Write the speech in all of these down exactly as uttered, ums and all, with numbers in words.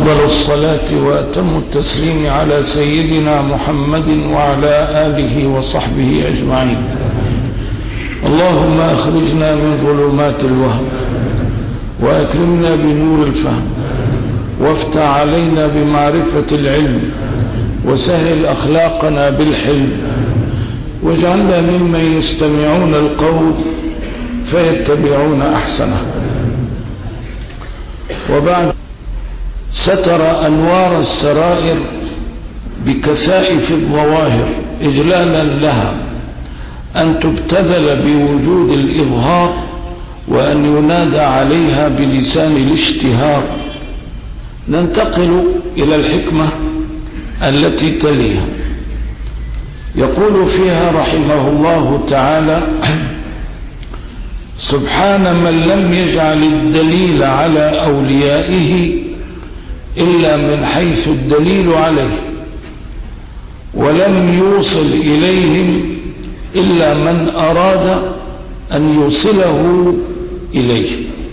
وأفضل الصلاة وأتم التسليم على سيدنا محمد وعلى آله وصحبه أجمعين. اللهم أخرجنا من ظلمات الوهم وأكرمنا بنور الفهم وافتح علينا بمعرفة العلم وسهل أخلاقنا بالحلم واجعلنا ممن يستمعون القول فيتبعون أحسنه. وبعد، ستر أنوار السرائر بكثائف الظواهر إجلالا لها أن تبتذل بوجود الإظهار وأن ينادى عليها بلسان الاشتهار. ننتقل إلى الحكمة التي تليها. يقول فيها رحمه الله تعالى: سبحان من لم يجعل الدليل على أوليائه إلا من حيث الدليل عليه، ولم يوصل إليهم إلا من أراد أن يوصله إليه.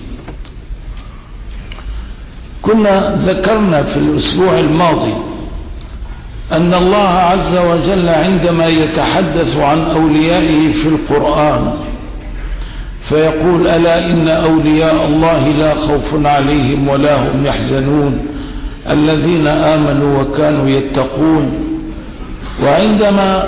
كنا ذكرنا في الأسبوع الماضي أن الله عز وجل عندما يتحدث عن أوليائه في القرآن فيقول: ألا إن أولياء الله لا خوف عليهم ولا هم يحزنون الذين آمنوا وكانوا يتقون. وعندما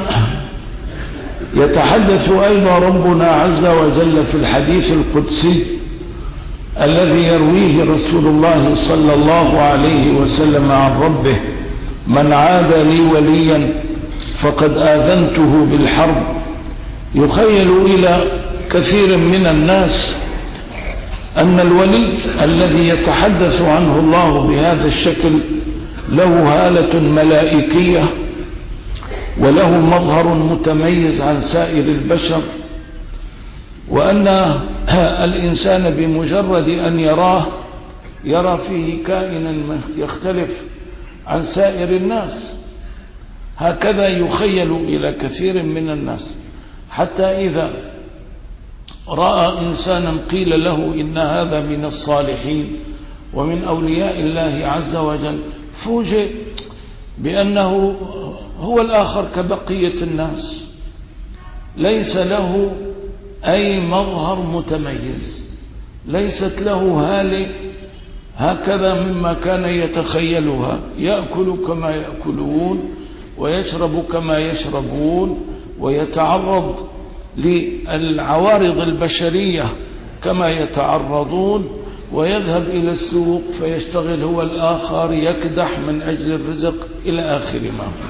يتحدث أيضا ربنا عز وجل في الحديث القدسي الذي يرويه رسول الله صلى الله عليه وسلم عن ربه: من عاد لي وليا فقد آذنته بالحرب. يخيل إلى كثير من الناس أن الولي الذي يتحدث عنه الله بهذا الشكل له هالة ملائكية وله مظهر متميز عن سائر البشر، وأن الإنسان بمجرد أن يراه يرى فيه كائنا يختلف عن سائر الناس. هكذا يخيل إلى كثير من الناس، حتى إذا رأى إنسانا قيل له إن هذا من الصالحين ومن أولياء الله عز وجل فوجئ بأنه هو الآخر كبقية الناس، ليس له أي مظهر متميز، ليست له هالة هكذا مما كان يتخيلها. يأكل كما يأكلون ويشرب كما يشربون ويتعرض للعوارض البشرية كما يتعرضون، ويذهب إلى السوق فيشتغل هو الآخر يكدح من أجل الرزق إلى آخر ما هو.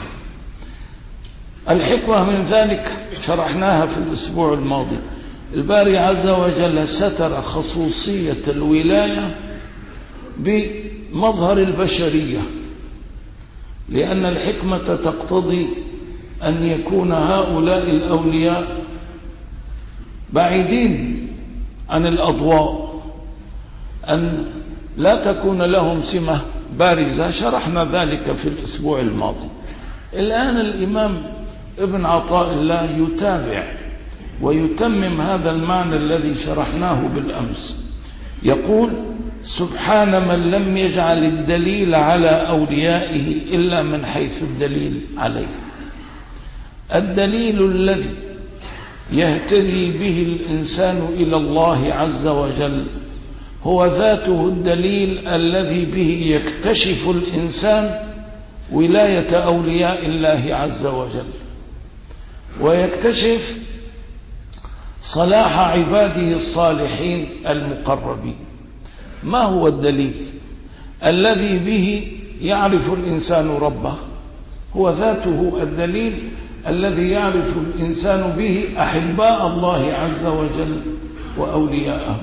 الحكمة من ذلك شرحناها في الأسبوع الماضي. الباري عز وجل ستر خصوصية الولاية بمظهر البشرية، لأن الحكمة تقتضي أن يكون هؤلاء الأولياء بعيدين عن الأضواء، أن لا تكون لهم سمة بارزة. شرحنا ذلك في الأسبوع الماضي. الآن الإمام ابن عطاء الله يتابع ويتمم هذا المعنى الذي شرحناه بالأمس. يقول: سبحان من لم يجعل الدليل على أوليائه إلا من حيث الدليل عليه. الدليل الذي يهتدي به الإنسان إلى الله عز وجل هو ذاته الدليل الذي به يكتشف الإنسان ولاية أولياء الله عز وجل، ويكتشف صلاح عباده الصالحين المقربين. ما هو الدليل الذي به يعرف الإنسان ربه؟ هو ذاته الدليل الذي يعرف الإنسان به أحباء الله عز وجل وأولياءه.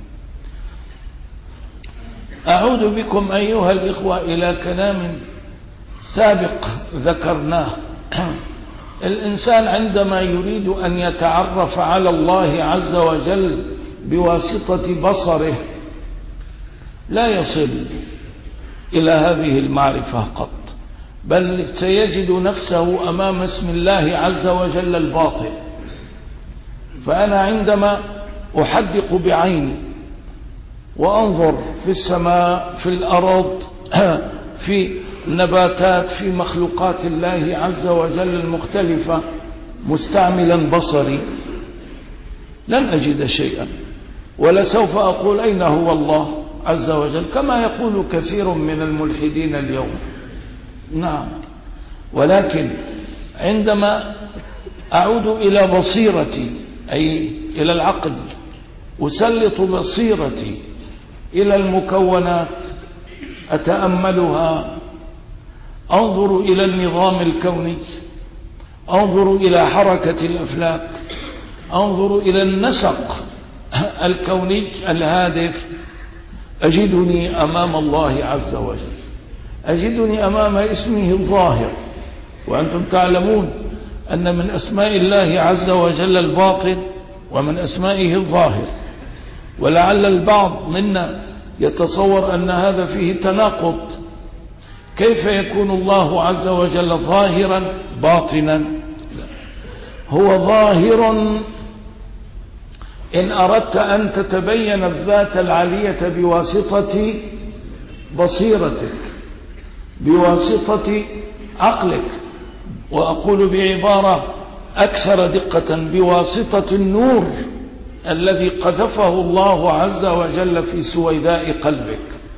أعود بكم أيها الإخوة إلى كلام سابق ذكرناه. الإنسان عندما يريد أن يتعرف على الله عز وجل بواسطة بصره لا يصل إلى هذه المعرفة قط، بل سيجد نفسه أمام اسم الله عز وجل الباطن. فأنا عندما أحدق بعيني وأنظر في السماء في الأرض في النباتات، في مخلوقات الله عز وجل المختلفة مستعملا بصري لن أجد شيئا، ولسوف أقول أين هو الله عز وجل كما يقول كثير من الملحدين اليوم. نعم، ولكن عندما أعود إلى بصيرتي أي إلى العقل، أسلط بصيرتي إلى المكونات، أتأملها، أنظر إلى النظام الكوني، أنظر إلى حركة الأفلاك، أنظر إلى النسق الكوني الهادف، أجدني أمام الله عز وجل، أجدني أمام اسمه الظاهر. وأنتم تعلمون أن من أسماء الله عز وجل الباطن ومن أسمائه الظاهر، ولعل البعض منا يتصور أن هذا فيه تناقض. كيف يكون الله عز وجل ظاهرا باطنا؟ هو ظاهر إن أردت أن تتبين الذات العلية بواسطة بصيرتك، بواسطة عقلك، وأقول بعبارة أكثر دقة بواسطة النور الذي قذفه الله عز وجل في سويداء قلبك.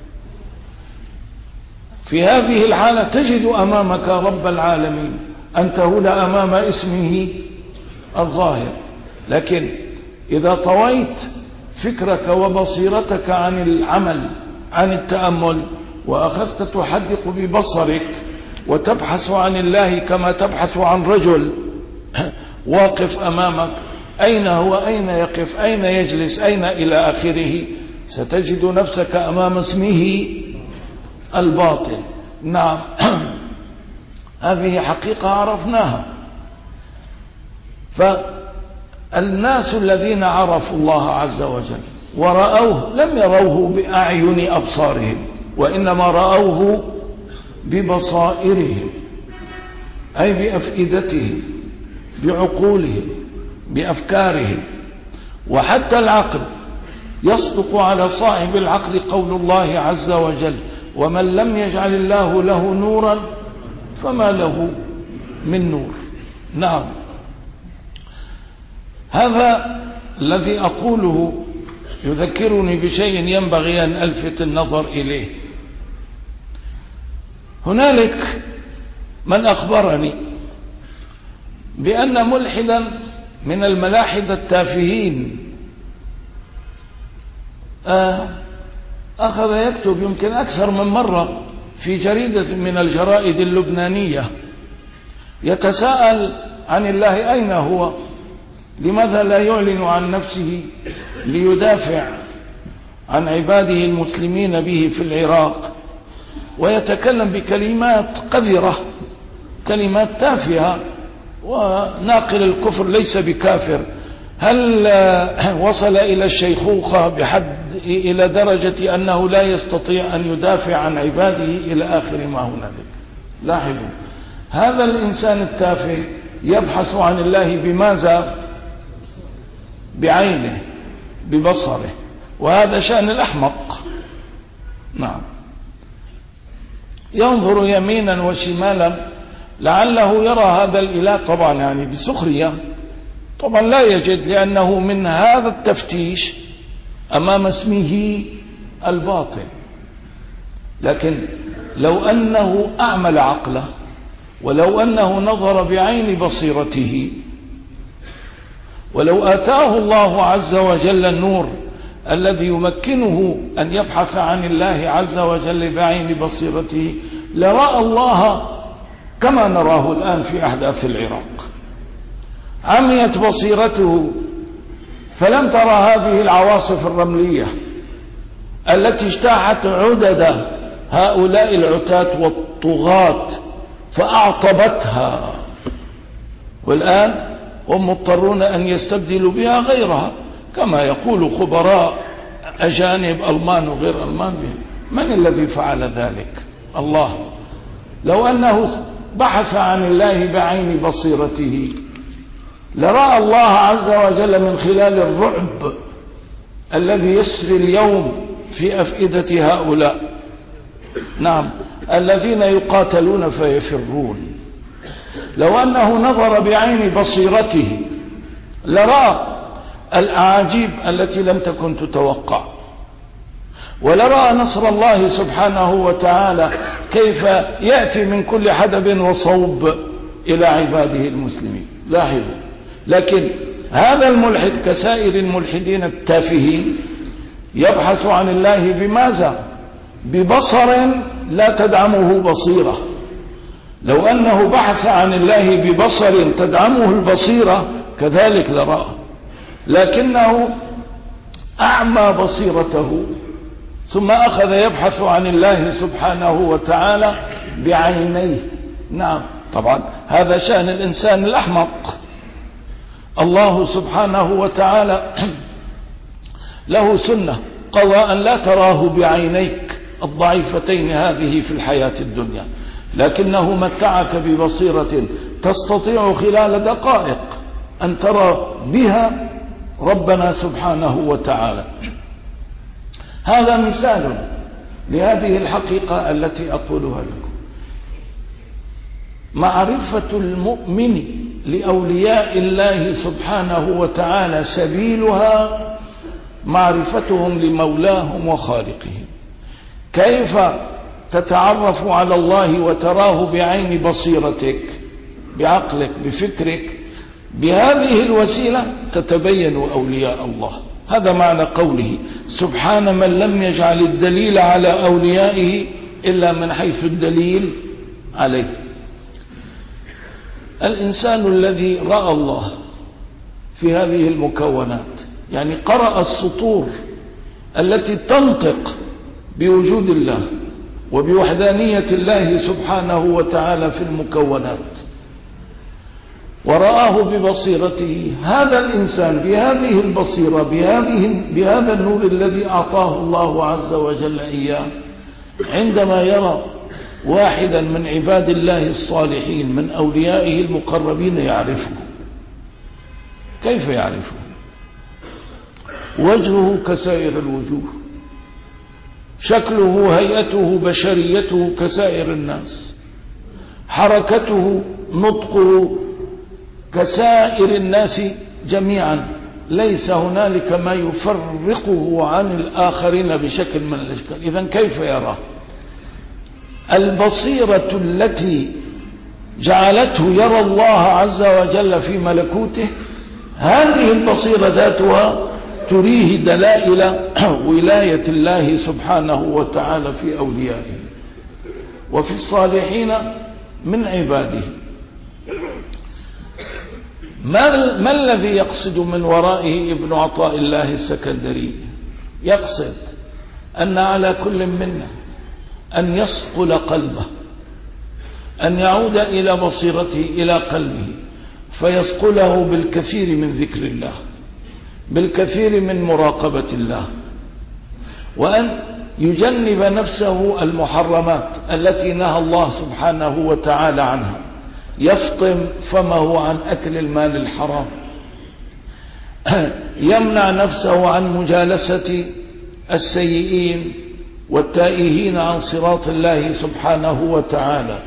في هذه الحالة تجد أمامك رب العالمين، أنت هنا أمام اسمه الظاهر. لكن إذا طويت فكرك وبصيرتك عن العمل، عن التأمل، وأخذت تحدق ببصرك وتبحث عن الله كما تبحث عن رجل واقف أمامك، أين هو، أين يقف، أين يجلس، أين إلى آخره، ستجد نفسك أمام اسمه الباطن. نعم، هذه حقيقة عرفناها. فالناس الذين عرفوا الله عز وجل ورأوه لم يروه بأعين أبصارهم، وإنما رأوه ببصائرهم، أي بأفئدتهم، بعقولهم، بأفكارهم. وحتى العقل يصدق على صاحب العقل قول الله عز وجل: ومن لم يجعل الله له نورا فما له من نور. نعم، هذا الذي أقوله يذكرني بشيء ينبغي أن ألفت النظر إليه. هنالك من أخبرني بأن ملحدا من الملاحدة التافهين أخذ يكتب يمكن أكثر من مرة في جريدة من الجرائد اللبنانية يتساءل عن الله أين هو، لماذا لا يعلن عن نفسه ليدافع عن عباده المسلمين به في العراق، ويتكلم بكلمات قذرة، كلمات تافهة. وناقل الكفر ليس بكافر. هل وصل إلى الشيخوخة بحد إلى درجة أنه لا يستطيع أن يدافع عن عباده إلى آخر ما هنالك؟ لاحظوا، هذا الإنسان التافه يبحث عن الله بماذا؟ بعينه، ببصره، وهذا شأن الأحمق. نعم، ينظر يمينا وشمالا لعله يرى هذا الإله، طبعا يعني بسخرية، طبعا لا يجد، لأنه من هذا التفتيش أمام اسمه الباطن. لكن لو أنه أعمل عقله، ولو أنه نظر بعين بصيرته، ولو آتاه الله عز وجل النور الذي يمكنه أن يبحث عن الله عز وجل بعين بصيرته، لرأى الله كما نراه الآن في أحداث العراق. عميت بصيرته فلم ترى هذه العواصف الرملية التي اجتاحت عدد هؤلاء العتاة والطغاة فأعطبتها، والآن هم مضطرون أن يستبدلوا بها غيرها، كما يقول خبراء أجانب ألمان وغير ألمان بها. من الذي فعل ذلك؟ الله. لو أنه بحث عن الله بعين بصيرته لرأى الله عز وجل من خلال الرعب الذي يسري اليوم في أفئدة هؤلاء. نعم، الذين يقاتلون فيفرون. لو أنه نظر بعين بصيرته لرأى الأعاجيب التي لم تكن تتوقع، ولرأى نصر الله سبحانه وتعالى كيف يأتي من كل حدب وصوب إلى عباده المسلمين. لاحظوا، لكن هذا الملحد كسائر الملحدين التافهين يبحث عن الله بماذا؟ ببصر لا تدعمه بصيرة. لو أنه بحث عن الله ببصر تدعمه البصيرة كذلك لرأى، لكنه أعمى بصيرته ثم أخذ يبحث عن الله سبحانه وتعالى بعينيه. نعم، طبعا هذا شأن الإنسان الأحمق. الله سبحانه وتعالى له سنة، قضى أن لا تراه بعينيك الضعيفتين هذه في الحياة الدنيا، لكنه متعك ببصيرة تستطيع خلال دقائق أن ترى بها ربنا سبحانه وتعالى. هذا مثال لهذه الحقيقة التي أقولها لكم. معرفة المؤمن لأولياء الله سبحانه وتعالى سبيلها معرفتهم لمولاهم وخالقهم. كيف تتعرف على الله وتراه بعين بصيرتك، بعقلك، بفكرك؟ بهذه الوسيلة تتبين أولياء الله. هذا معنى قوله سبحان من لم يجعل الدليل على أوليائه إلا من حيث الدليل عليه. الإنسان الذي رأى الله في هذه المكونات، يعني قرأ السطور التي تنطق بوجود الله وبوحدانية الله سبحانه وتعالى في المكونات، ورآه ببصيرته، هذا الإنسان بهذه البصيرة، بهذه بهذا النور الذي أعطاه الله عز وجل إياه، عندما يرى واحدا من عباد الله الصالحين من أوليائه المقربين يعرفه. كيف يعرفه؟ وجهه كسائر الوجوه، شكله، هيئته، بشريته كسائر الناس، حركته، نطقه كسائر الناس جميعا، ليس هنالك ما يفرقه عن الآخرين بشكل من الأشكال. إذن كيف يراه؟ البصيرة التي جعلته يرى الله عز وجل في ملكوته، هذه البصيرة ذاتها تريه دلائل ولاية الله سبحانه وتعالى في أوليائه وفي الصالحين من عباده. ما, ما الذي يقصد من ورائه ابن عطاء الله السكندري؟ يقصد أن على كل منا أن يصقل قلبه، أن يعود إلى بصيرته، إلى قلبه، فيصقله بالكثير من ذكر الله، بالكثير من مراقبة الله، وأن يجنب نفسه المحرمات التي نهى الله سبحانه وتعالى عنها، يفطم فمه عن أكل المال الحرام، يمنع نفسه عن مجالسة السيئين والتائهين عن صراط الله سبحانه وتعالى،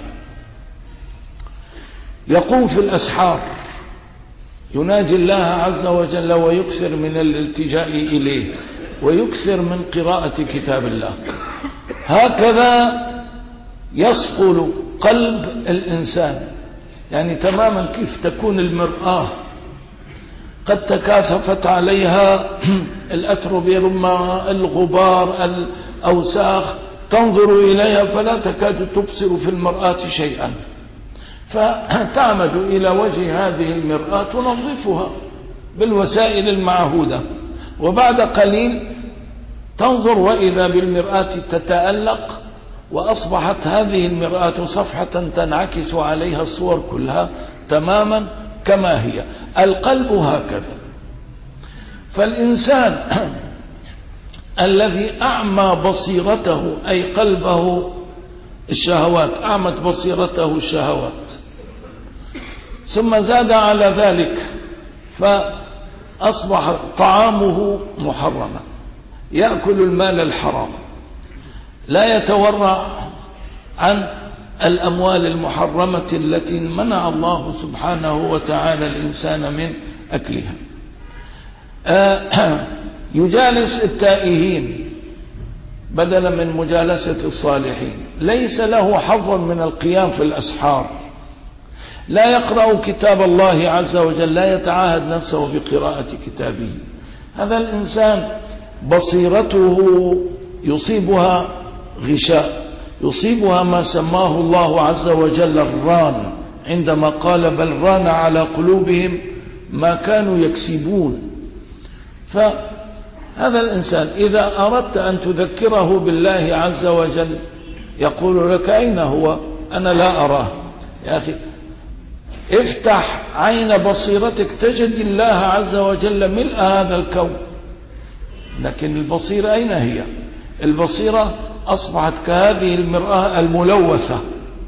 يقوم في الأسحار يناجي الله عز وجل ويكثر من الالتجاء إليه ويكثر من قراءة كتاب الله. هكذا يصقل قلب الإنسان، يعني تماما كيف تكون المرآة قد تكاثفت عليها الأتروبيرما، الغبار، الأوساخ، تنظر إليها فلا تكاد تبصر في المرآة شيئا، فتعمد إلى وجه هذه المرآة تنظفها بالوسائل المعهودة، وبعد قليل تنظر وإذا بالمرآة تتألق، وأصبحت هذه المرآة صفحة تنعكس عليها الصور كلها تماما كما هي. القلب هكذا. فالإنسان الذي أعمى بصيرته أي قلبه الشهوات، أعمت بصيرته الشهوات، ثم زاد على ذلك فأصبح طعامه محرما، يأكل المال الحرام، لا يتورع عن الأموال المحرمة التي منع الله سبحانه وتعالى الإنسان من أكلها. يجالس التائهين بدلا من مجالسة الصالحين، ليس له حظ من القيام في الأسحار، لا يقرأ كتاب الله عز وجل، لا يتعاهد نفسه بقراءة كتابه. هذا الإنسان بصيرته يصيبها غشاء، يصيبها ما سماه الله عز وجل الران، عندما قال بل ران على قلوبهم ما كانوا يكسبون. فهذا الإنسان إذا أردت أن تذكره بالله عز وجل يقول لك أين هو؟ أنا لا أراه. يا أخي افتح عين بصيرتك تجد الله عز وجل ملء هذا الكون، لكن البصيرة أين هي؟ البصيرة أصبحت كهذه المرآة الملوثة.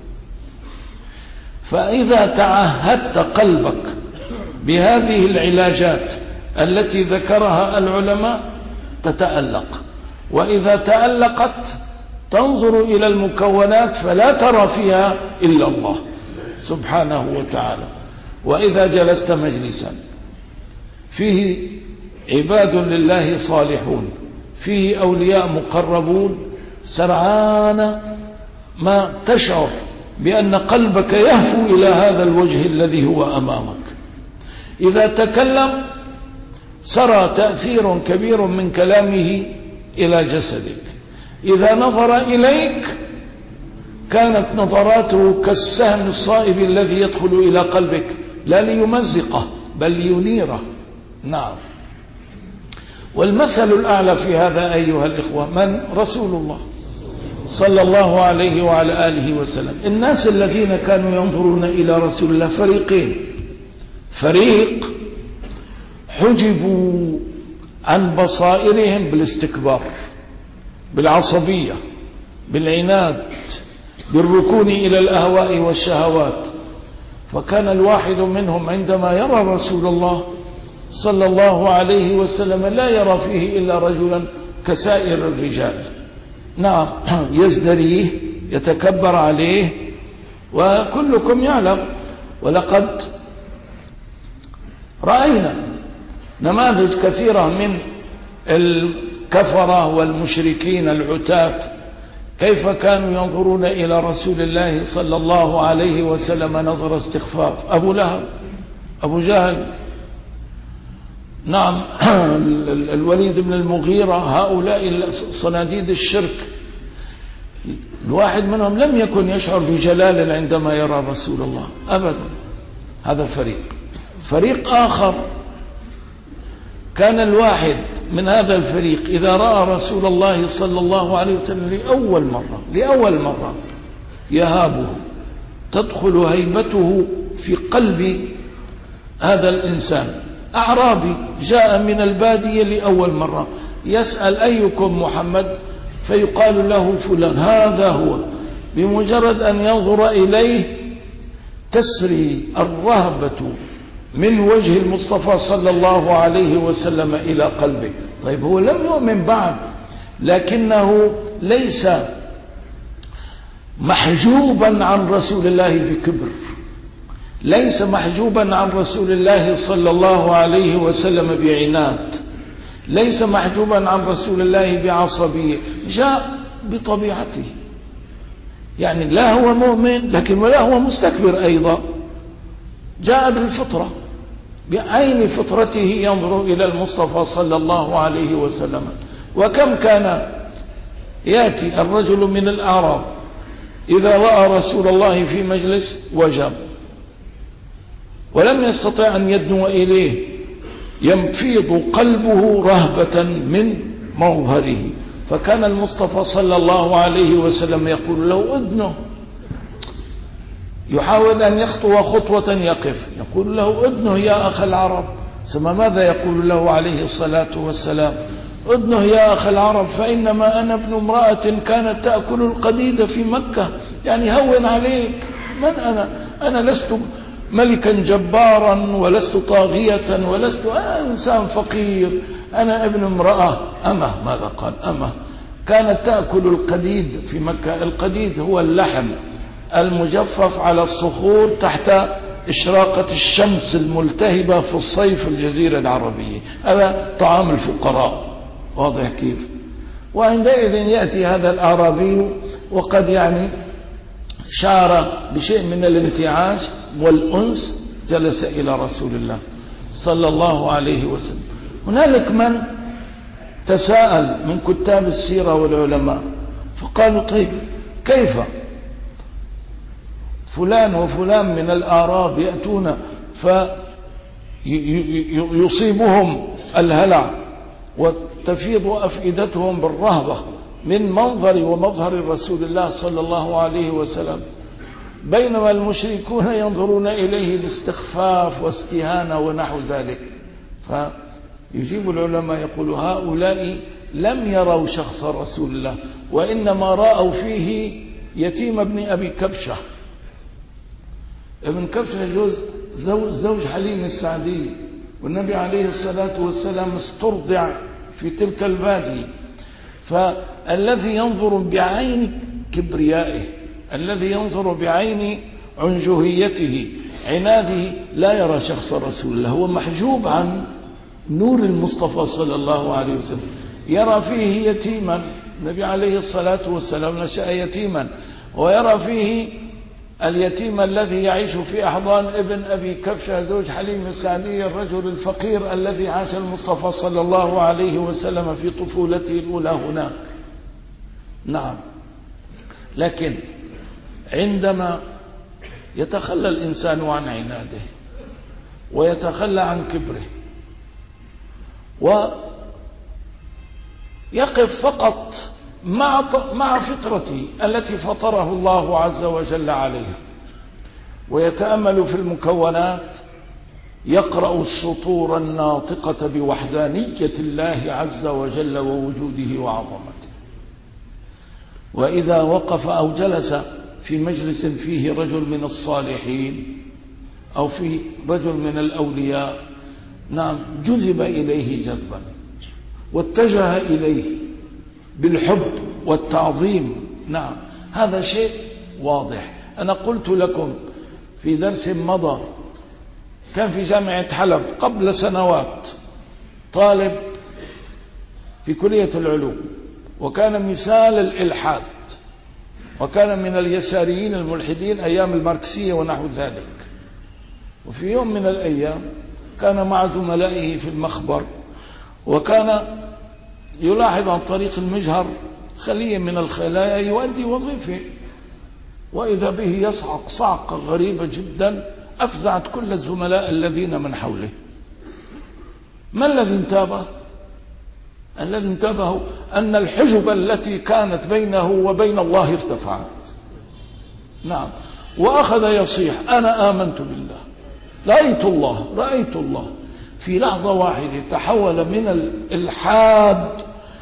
فإذا تعهدت قلبك بهذه العلاجات التي ذكرها العلماء تتألق، وإذا تألقت تنظر إلى المكونات فلا ترى فيها إلا الله سبحانه وتعالى. وإذا جلست مجلسا فيه عباد لله صالحون، فيه أولياء مقربون، سرعان ما تشعر بأن قلبك يهفو إلى هذا الوجه الذي هو أمامك. إذا تكلم سرى تأثير كبير من كلامه إلى جسدك، إذا نظر إليك كانت نظراته كالسهم الصائب الذي يدخل إلى قلبك، لا ليمزقه بل لينيره. نعم. والمثل الأعلى في هذا أيها الإخوة من؟ رسول الله صلى الله عليه وعلى آله وسلم. الناس الذين كانوا ينظرون إلى رسول الله فريقين: فريق حجبوا عن بصائرهم بالاستكبار، بالعصبية، بالعناد، بالركون إلى الأهواء والشهوات. فكان الواحد منهم عندما يرى رسول الله صلى الله عليه وسلم لا يرى فيه إلا رجلا كسائر الرجال. نعم، يزدريه، يتكبر عليه، وكلكم يعلم. ولقد رأينا نماذج كثيرة من الكفرة والمشركين العتاة كيف كانوا ينظرون إلى رسول الله صلى الله عليه وسلم نظر استخفاف. أبو لهب، أبو جهل، نعم، الوليد بن المغيرة، هؤلاء صناديد الشرك، الواحد منهم لم يكن يشعر بجلال عندما يرى رسول الله أبدا. هذا فريق. فريق آخر كان الواحد من هذا الفريق إذا رأى رسول الله صلى الله عليه وسلم لأول مرة لأول مرة يهابه، تدخل هيبته في قلب هذا الإنسان. أعرابي جاء من البادية لأول مرة، يسأل أيكم محمد؟ فيقال له فلان، هذا هو. بمجرد أن ينظر إليه تسري الرهبة من وجه المصطفى صلى الله عليه وسلم إلى قلبه. طيب هو لم يؤمن بعد، لكنه ليس محجوبا عن رسول الله بكبر، ليس محجوبا عن رسول الله صلى الله عليه وسلم بعناد، ليس محجوبا عن رسول الله بعصبية، جاء بطبيعته. يعني لا هو مؤمن لكن ولا هو مستكبر أيضا، جاء بالفطرة، بعين فطرته ينظر إلى المصطفى صلى الله عليه وسلم. وكم كان يأتي الرجل من الأعراب إذا رأى رسول الله في مجلس وجب، ولم يستطع أن يدنو إليه، ينفيض قلبه رهبة من مظهره. فكان المصطفى صلى الله عليه وسلم يقول له ادنه، يحاول أن يخطو خطوة يقف، يقول له ادنه يا أخ العرب. ثم ماذا يقول له عليه الصلاة والسلام؟ ادنه يا أخ العرب فإنما أنا ابن امرأة كانت تأكل القديد في مكة. يعني هون عليك، من أنا؟ أنا لست ملكا جبارا ولست طاغية ولست، أنا إنسان فقير، أنا ابن امرأة أمة. ماذا قال؟ أمة كانت تأكل القديد في مكة. القديد هو اللحم المجفف على الصخور تحت إشراقة الشمس الملتهبة في الصيف الجزيرة العربية. هذا طعام الفقراء، واضح كيف؟ وعندئذ يأتي هذا الأعرابي وقد يعني شعر بشيء من الانتعاش والأنس، جلس إلى رسول الله صلى الله عليه وسلم. هنالك من تساءل من كتاب السيرة والعلماء فقالوا طيب كيف فلان وفلان من الأعراب يأتون فيصيبهم الهلع وتفيض أفئدتهم بالرهبة من منظر ومظهر رسول الله صلى الله عليه وسلم، بينما المشركون ينظرون إليه باستخفاف واستهانة ونحو ذلك. فيجيب العلماء يقول هؤلاء لم يروا شخص رسول الله، وإنما رأوا فيه يتيم ابن أبي كبشة. ابن كبشة جوز زوج حليم السعدي، والنبي عليه الصلاة والسلام استرضع في تلك البادية. فالذي ينظر بعين كبريائه، الذي ينظر بعين عنجهيته عناده، لا يرى شخص رسول الله، هو محجوب عن نور المصطفى صلى الله عليه وسلم. يرى فيه يتيما، النبي عليه الصلاة والسلام نشأ يتيما، ويرى فيه اليتيم الذي يعيش في أحضان ابن أبي كبشة زوج حليم السعدي الرجل الفقير الذي عاش المصطفى صلى الله عليه وسلم في طفولته الأولى هناك. نعم، لكن عندما يتخلى الإنسان عن عناده ويتخلى عن كبره ويقف فقط مع مع فطرته التي فطره الله عز وجل عليها، ويتأمل في المكونات، يقرأ السطور الناطقة بوحدانية الله عز وجل ووجوده وعظمته. وإذا وقف أو جلس في مجلس فيه رجل من الصالحين أو في رجل من الأولياء، نعم، جذب إليه جذبا واتجه إليه بالحب والتعظيم. نعم، هذا شيء واضح. أنا قلت لكم في درس مضى، كان في جامعة حلب قبل سنوات طالب في كلية العلوم، وكان مثال الإلحاد، وكان من اليساريين الملحدين أيام الماركسية ونحو ذلك. وفي يوم من الأيام كان مع زملائه في المخبر، وكان يلاحظ عن طريق المجهر خلية من الخلايا يؤدي وظيفة، وإذا به يصعق صعقة غريبة جدا أفزعت كل الزملاء الذين من حوله. ما الذي انتابه؟ الذي انتبه أن الحجب التي كانت بينه وبين الله ارتفعت. نعم، وأخذ يصيح أنا آمنت بالله، رأيت الله رأيت الله. في لحظة واحدة تحول من الإلحاد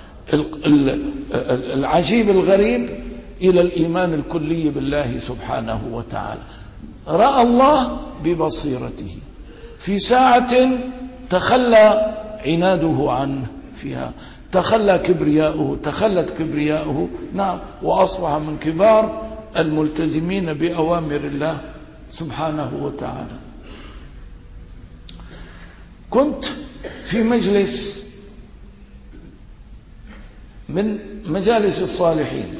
العجيب الغريب إلى الإيمان الكلي بالله سبحانه وتعالى. رأى الله ببصيرته في ساعة تخلى عناده عنه فيها، تخلى كبرياؤه تخلت كبرياؤه نعم، وأصبح من كبار الملتزمين بأوامر الله سبحانه وتعالى. كنت في مجلس من مجالس الصالحين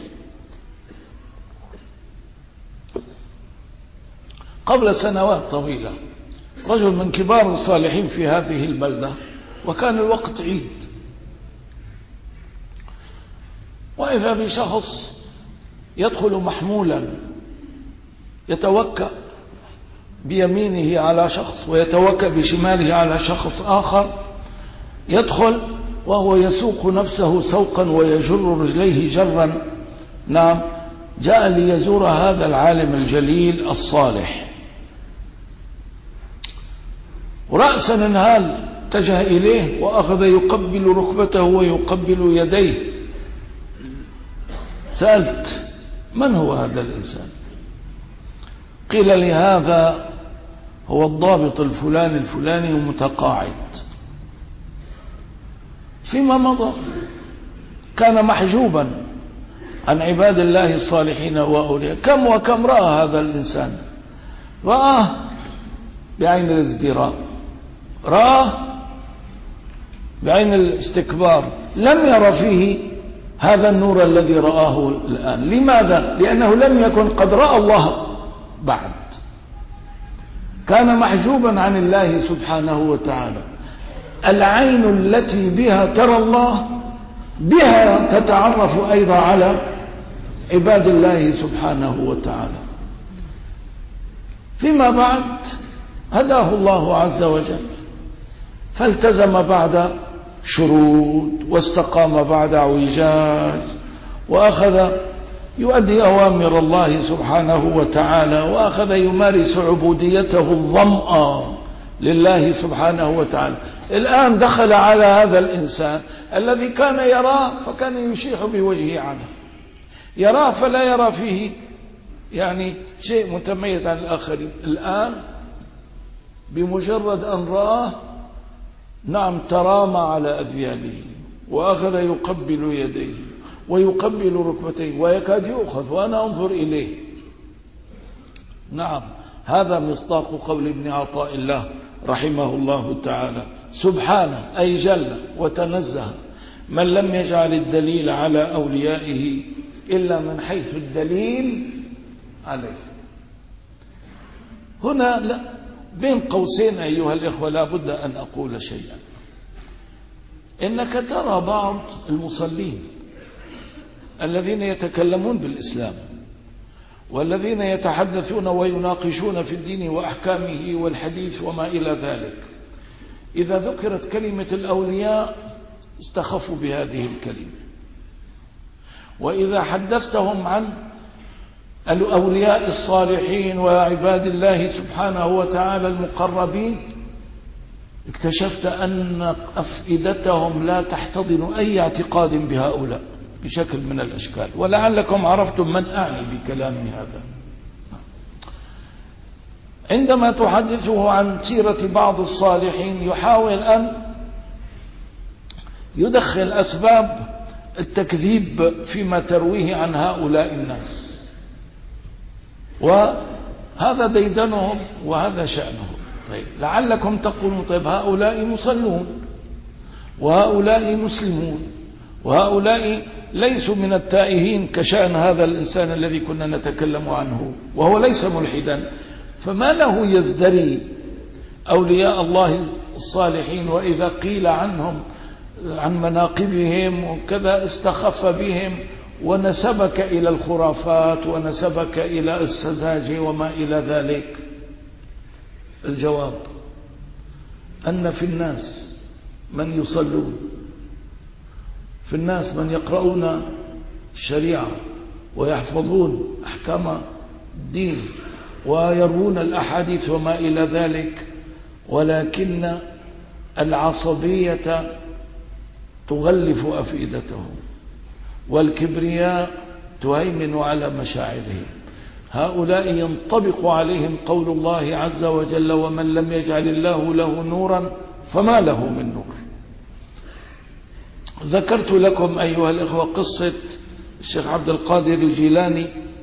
قبل سنوات طويلة، رجل من كبار الصالحين في هذه البلدة، وكان الوقت عيد، وإذا بشخص يدخل محمولا يتوكأ بيمينه على شخص ويتوكأ بشماله على شخص آخر، يدخل وهو يسوق نفسه سوقا ويجر رجليه جرا. نعم، جاء ليزور هذا العالم الجليل الصالح، ورأسا انهال اتجه إليه وأخذ يقبل ركبته ويقبل يديه. سألت من هو هذا الإنسان؟ قيل لي هذا هو الضابط الفلاني الفلاني ومتقاعد. فيما مضى كان محجوبا عن عباد الله الصالحين وأولياء. كم وكم رأى هذا الإنسان، رآه بعين الازدراء، رآه بعين الاستكبار، لم ير فيه هذا النور الذي رآه الآن. لماذا؟ لأنه لم يكن قد رأى الله بعد، كان محجوبا عن الله سبحانه وتعالى. العين التي بها ترى الله بها تتعرف أيضا على عباد الله سبحانه وتعالى. فيما بعد هداه الله عز وجل فالتزم بعد شروط واستقام بعد اعوجاج، وأخذ يؤدي أوامر الله سبحانه وتعالى، وأخذ يمارس عبوديته الظمأة لله سبحانه وتعالى. الآن دخل على هذا الإنسان الذي كان يراه فكان يشيح بوجهه عنه، يراه فلا يرى فيه يعني شيء متميز عن الآخرين. الآن بمجرد أن رآه نعم ترامى على أذياله، وأخذ يقبل يديه ويقبل ركبتيه ويكاد يؤخذ وأنا أنظر إليه. نعم هذا مصداق قول ابن عطاء الله رحمه الله تعالى: سبحانه أي جل وتنزه من لم يجعل الدليل على أوليائه إلا من حيث الدليل عليه. هنا لا بين قوسين أيها الإخوة لا بد أن أقول شيئا. إنك ترى بعض المصلين الذين يتكلمون بالإسلام والذين يتحدثون ويناقشون في الدين وأحكامه والحديث وما إلى ذلك، إذا ذكرت كلمة الأولياء استخفوا بهذه الكلمة، وإذا حدثتهم عن الأولياء الصالحين وعباد الله سبحانه وتعالى المقربين اكتشفت أن أفئدتهم لا تحتضن أي اعتقاد بهؤلاء بشكل من الأشكال. ولعلكم عرفتم من أعني بكلامي هذا. عندما تحدثه عن سيرة بعض الصالحين يحاول أن يدخل أسباب التكذيب فيما ترويه عن هؤلاء الناس، وهذا ديدنهم وهذا شأنهم. طيب لعلكم تقولون طيب هؤلاء مصلون وهؤلاء مسلمون وهؤلاء ليسوا من التائهين كشأن هذا الإنسان الذي كنا نتكلم عنه، وهو ليس ملحدا، فما له يزدري أولياء الله الصالحين وإذا قيل عنهم عن مناقبهم وكذا استخف بهم ونسبك إلى الخرافات ونسبك إلى السذاجة وما إلى ذلك؟ الجواب أن في الناس من يصلون، في الناس من يقرؤون الشريعة ويحفظون أحكام الدين ويروون الأحاديث وما إلى ذلك، ولكن العصبية تغلف أفئدتهم والكبرياء تهيمن على مشاعرهم. هؤلاء ينطبق عليهم قول الله عز وجل: ومن لم يجعل الله له نورا فما له من نور. ذكرت لكم أيها الإخوة قصة الشيخ عبد القادر الجيلاني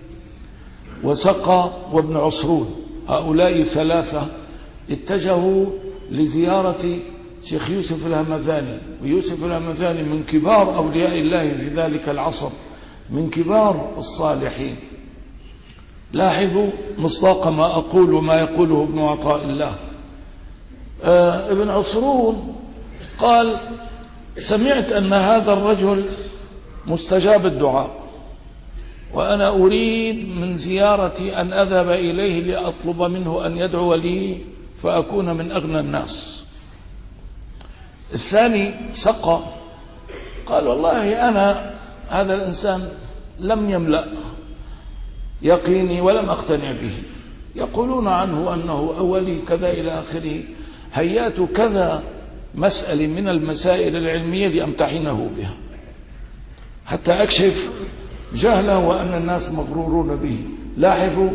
وسقى وابن عصرون، هؤلاء ثلاثة اتجهوا لزيارة شيخ يوسف الهمذاني، ويوسف الهمذاني من كبار أولياء الله في ذلك العصر، من كبار الصالحين. لاحظوا مصداق ما أقول وما يقوله ابن عطاء الله. آه ابن عصرون قال: سمعت أن هذا الرجل مستجاب الدعاء، وأنا أريد من زيارتي أن أذهب إليه لأطلب منه أن يدعو لي فأكون من أغنى الناس. الثاني سقى قال: والله أنا هذا الإنسان لم يملأ يقيني ولم أقتنع به، يقولون عنه أنه أولي كذا إلى آخره، هيات كذا مسألة من المسائل العلمية لأمتحنه بها حتى أكشف جهله وأن الناس مغرورون به. لاحظوا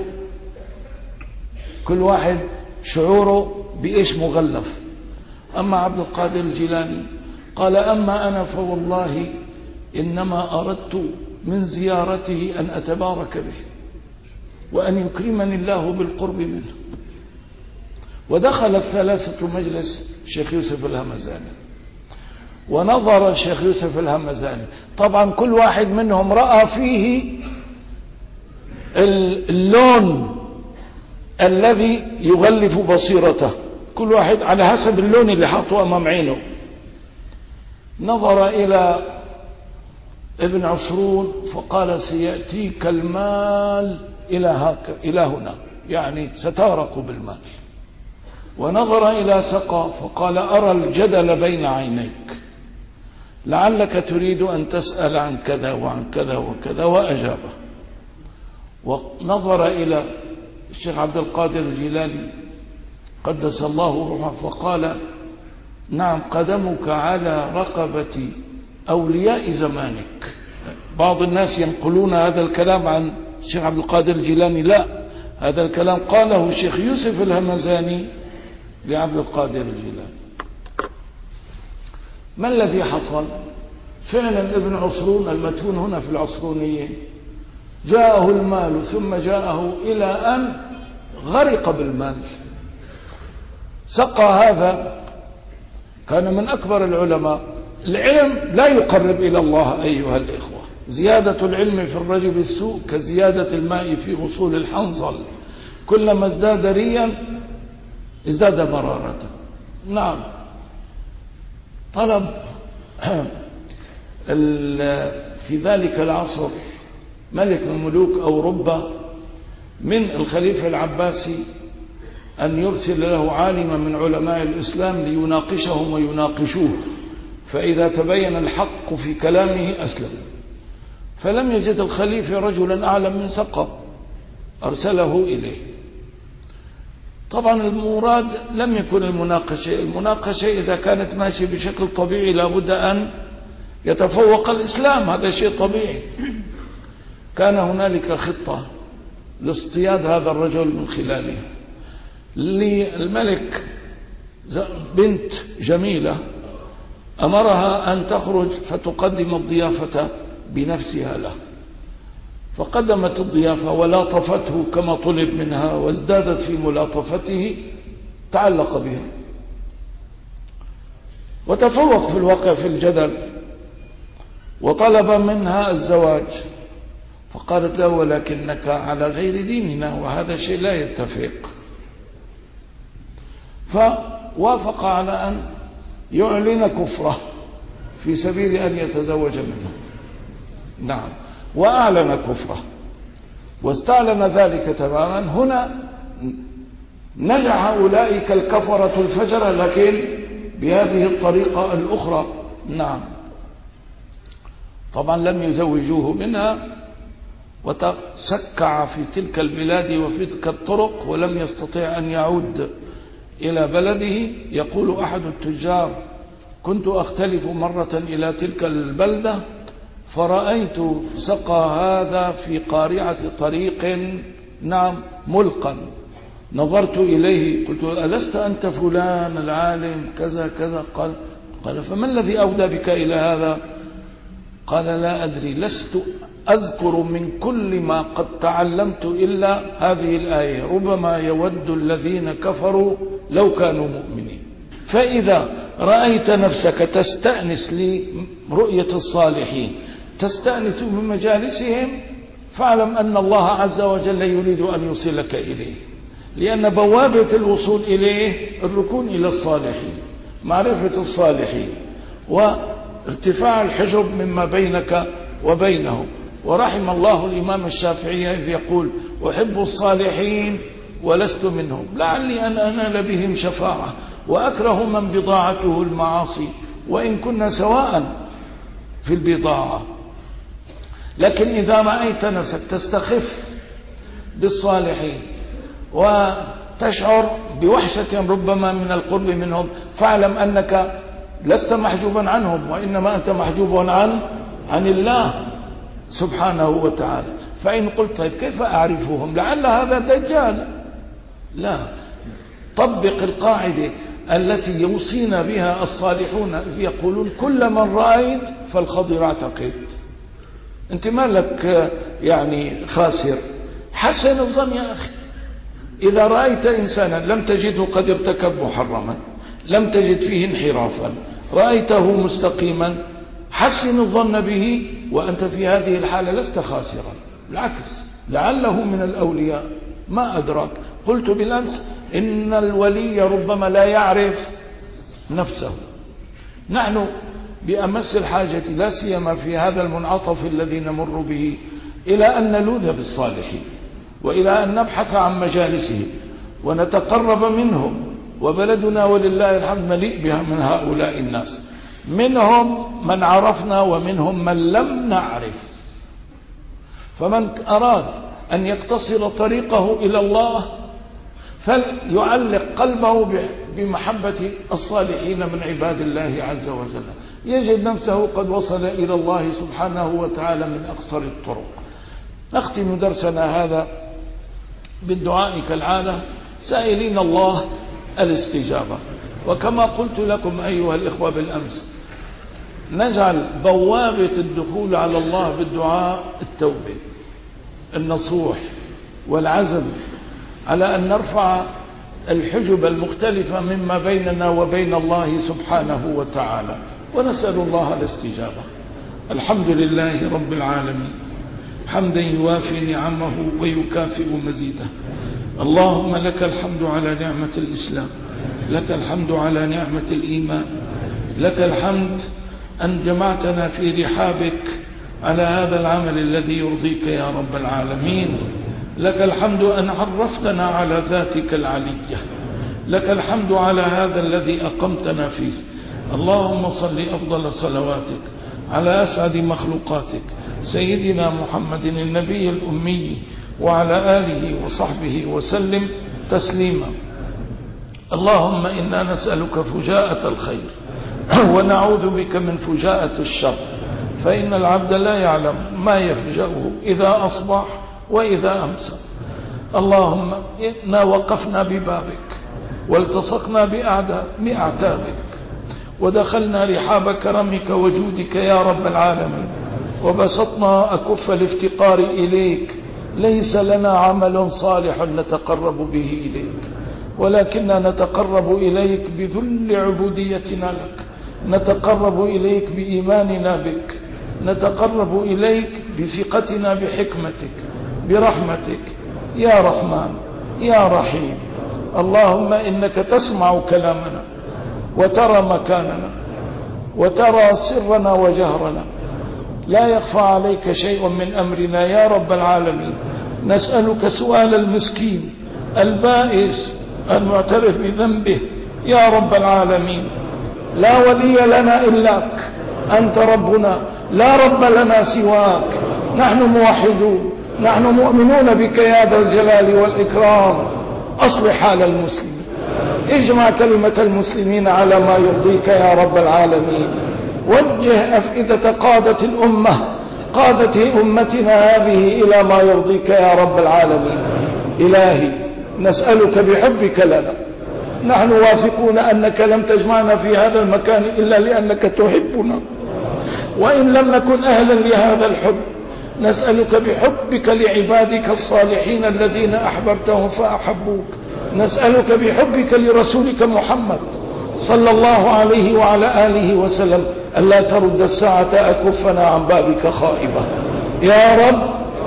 كل واحد شعوره بإيش مغلف. أما عبد القادر الجيلاني قال: أما أنا فوالله إنما أردت من زيارته أن أتبارك به وأن يكرمني الله بالقرب منه. ودخل الثلاثة مجلس الشيخ يوسف الهمزاني، ونظر الشيخ يوسف الهمزاني. طبعا كل واحد منهم رأى فيه اللون الذي يغلف بصيرته، كل واحد على حسب اللون اللي حاطه أمام عينه. نظر إلى ابن عشرون فقال: سيأتيك المال إلى هاك إلى هنا، يعني ستغرق بالمال. ونظر إلى سقى فقال: أرى الجدل بين عينيك، لعلك تريد أن تسأل عن كذا وعن كذا وكذا، وأجابه. ونظر إلى الشيخ عبد القادر الجيلاني قدس الله روحه فقال: نعم، قدمك على رقبة أولياء زمانك. بعض الناس ينقلون هذا الكلام عن الشيخ عبد القادر الجيلاني، لا، هذا الكلام قاله الشيخ يوسف الهمزاني لعبد القادر الجيلاني. ما الذي حصل؟ فعلا ابن عصرون المدفون هنا في العصرونية جاءه المال، ثم جاءه إلى أن غرق بالمال. سقى هذا كان من أكبر العلماء. العلم لا يقرب إلى الله أيها الإخوة. زيادة العلم في الرجل السوء كزيادة الماء في غصول الحنظل، كلما ازداد ريا ازداد مرارة. نعم، طلب في ذلك العصر ملك من ملوك أوروبا من الخليفة العباسي أن يرسل له عالما من علماء الإسلام ليناقشهم ويناقشوه، فإذا تبين الحق في كلامه أسلم. فلم يجد الخليفة رجلا أعلم من سقى، أرسله إليه. طبعا المراد لم يكن المناقشة، المناقشة إذا كانت ماشية بشكل طبيعي لابد أن يتفوق الإسلام، هذا شيء طبيعي. كان هنالك خطة لاصطياد هذا الرجل من خلاله. للملك بنت جميلة أمرها أن تخرج فتقدم الضيافة بنفسها له، فقدمت الضيافة ولاطفته كما طلب منها، وازدادت في ملاطفته، تعلق بها وتفوق في الواقع في الجدل، وطلب منها الزواج. فقالت له: ولكنك على غير ديننا وهذا شيء لا يتفق. فوافق على أن يعلن كفره في سبيل أن يتزوج منه. نعم، وأعلن كفره واستعلن ذلك تماما. هنا نجح أولئك الكفرة الفجر، لكن بهذه الطريقة الأخرى. نعم، طبعا لم يزوجوه منها، وتسكع في تلك البلاد وفي تلك الطرق ولم يستطيع أن يعود إلى بلده. يقول أحد التجار: كنت أختلف مرة إلى تلك البلدة فرأيت سقى هذا في قارعة طريق، نعم، ملقا. نظرت إليه قلت: ألست أنت فلان العالم كذا كذا؟ قال قال فما الذي أودى بك إلى هذا؟ قال: لا أدري، لست أذكر من كل ما قد تعلمت إلا هذه الآية: ربما يود الذين كفروا لو كانوا مؤمنين. فإذا رأيت نفسك تستأنس لرؤية الصالحين، تستأنس بمجالسهم، فاعلم أن الله عز وجل يريد أن يوصلك إليه، لأن بوابة الوصول إليه الركون إلى الصالحين، معرفة الصالحين، وارتفاع الحجب مما بينك وبينهم. ورحم الله الإمام الشافعي إذ يقول: أحب الصالحين ولست منهم، لعلي أن أنال بهم شفاعة، وأكره من بضاعته المعاصي، وإن كنا سواء في البضاعة. لكن إذا رأيت نفسك تستخف بالصالحين وتشعر بوحشة ربما من القرب منهم، فاعلم أنك لست محجوبا عنهم، وإنما أنت محجوب عن عن الله سبحانه وتعالى. فإن قلت: طيب كيف أعرفهم؟ لعل هذا دجال. لا، طبق القاعدة: التي يوصينا بها الصالحون يقولون كل من رأيت فالخضر اعتقد. انت مالك يعني خاسر، حسن الظن يا أخي. إذا رأيت إنسانا لم تجده قد ارتكب محرما، لم تجد فيه انحرافا، رأيته مستقيما، حسن الظن به، وأنت في هذه الحالة لست خاسرا، بالعكس لعله من الأولياء، ما أدرك. قلت بالأمس إن الولي ربما لا يعرف نفسه. نحن بأمس الحاجة لا سيما في هذا المنعطف الذي نمر به إلى أن نلوذ بالصالحين، وإلى أن نبحث عن مجالسهم ونتقرب منهم، وبلدنا ولله الحمد مليء بها من هؤلاء الناس، منهم من عرفنا ومنهم من لم نعرف. فمن أراد أن يقتصر طريقه إلى الله فليعلق قلبه بمحبة الصالحين من عباد الله عز وجل، يجد نفسه قد وصل إلى الله سبحانه وتعالى من أقصر الطرق. نختم درسنا هذا بالدعاء كالعادة، سائلين الله الاستجابة. وكما قلت لكم أيها الإخوة بالأمس، نجعل بوابة الدخول على الله بالدعاء التوبة، النصوح والعزم على أن نرفع الحجب المختلفة مما بيننا وبين الله سبحانه وتعالى، ونسأل الله الاستجابة. الحمد لله رب العالمين، حمدا يوافي نعمه ويكافئ مزيده. اللهم لك الحمد على نعمة الإسلام، لك الحمد على نعمة الإيمان، لك الحمد أن جمعتنا في رحابك على هذا العمل الذي يرضيك يا رب العالمين. لك الحمد أن عرفتنا على ذاتك العلية، لك الحمد على هذا الذي أقمتنا فيه. اللهم صل أفضل صلواتك على أسعد مخلوقاتك سيدنا محمد النبي الأمي وعلى آله وصحبه وسلم تسليما. اللهم إنا نسألك فجاءة الخير ونعوذ بك من فجاءة الشر، فإن العبد لا يعلم ما يفجأه إذا أصبح وإذا أمسى. اللهم إنا وقفنا ببابك والتصقنا بأعتابك ودخلنا رحاب كرمك وجودك يا رب العالمين، وبسطنا أكف الافتقار إليك. ليس لنا عمل صالح نتقرب به إليك، ولكننا نتقرب إليك بذل عبوديتنا لك، نتقرب إليك بإيماننا بك، نتقرب إليك بثقتنا بحكمتك برحمتك يا رحمن يا رحيم. اللهم إنك تسمع كلامنا وترى مكاننا وترى سرنا وجهرنا، لا يخفى عليك شيء من أمرنا يا رب العالمين. نسألك سؤال المسكين البائس المعترف بذنبه يا رب العالمين. لا ولي لنا إلاك، أنت ربنا، لا رب لنا سواك. نحن موحدون، نحن مؤمنون بك يا ذا الجلال والإكرام. أصلح حال المسلمين، اجمع كلمة المسلمين على ما يرضيك يا رب العالمين. وجه أفئدة قادة الأمة، قادة أمتنا هذه إلى ما يرضيك يا رب العالمين. إلهي نسألك بحبك لنا، نحن واثقون أنك لم تجمعنا في هذا المكان إلا لأنك تحبنا، وإن لم نكن أهلا لهذا الحب نسألك بحبك لعبادك الصالحين الذين أحببتهم فأحبوك، نسألك بحبك لرسولك محمد صلى الله عليه وعلى آله وسلم ألا ترد الساعة أكفنا عن بابك خائبة. يا رب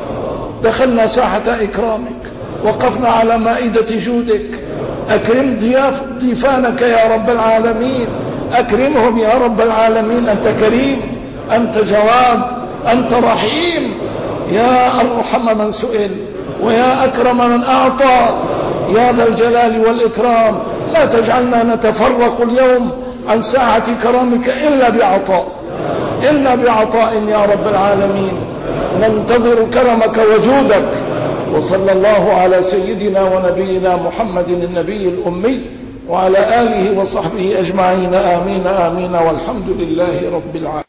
دخلنا ساحة إكرامك، وقفنا على مائدة جودك، أكرم ضياف ضيفانك يا رب العالمين، أكرمهم يا رب العالمين. أنت كريم، أنت جواد، أنت رحيم، يا أرحم من سئل ويا أكرم من أعطى يا ذا الجلال والإكرام. لا تجعلنا نتفرق اليوم عن ساعة كرامك إلا بعطاء، إلا بعطاء يا رب العالمين. ننتظر كرمك وجودك. وصلى الله على سيدنا ونبينا محمد النبي الأمي وعلى آله وصحبه أجمعين. آمين آمين، والحمد لله رب العالمين.